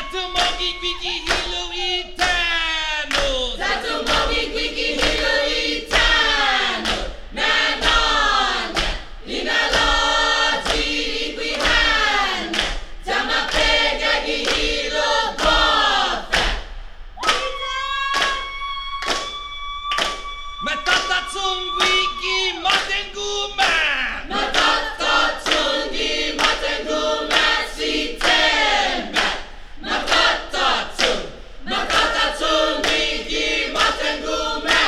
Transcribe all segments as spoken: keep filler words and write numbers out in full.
Zatumogi gwiki hilo itano. Zatumogi gwiki hilo itano. Nanonya linaloji igwihana. Tamapega gihilo bofa. Matata tsungwiki matenguma. Matata tsungi matenguma sitemba. Matata tsung, matata tsungi matenguma.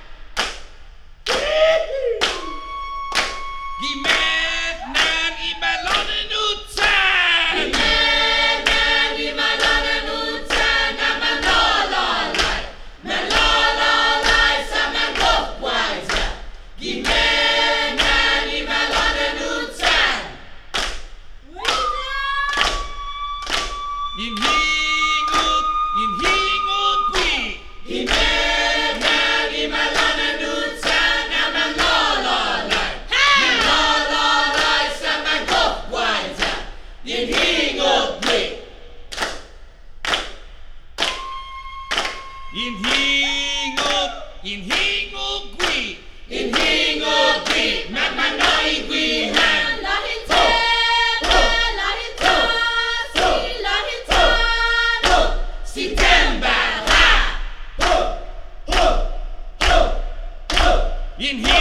Gimet nan imalonen utsan. Imenan imalonen utsan na manlololay. Manlololay sa manggopwaysa. Gimenan imalonen utsan. Inhingut, inhingut gwi. Gimenan imalonen utsan na manlololay. Manlololay sa manggopwaysa. Inhingot gwi. Inhingut, inhingut gwi. Inhingot gwi. Magmanoy gwihan. Lahite, lahite, si lahitano. Si Temba ha. Inhingut.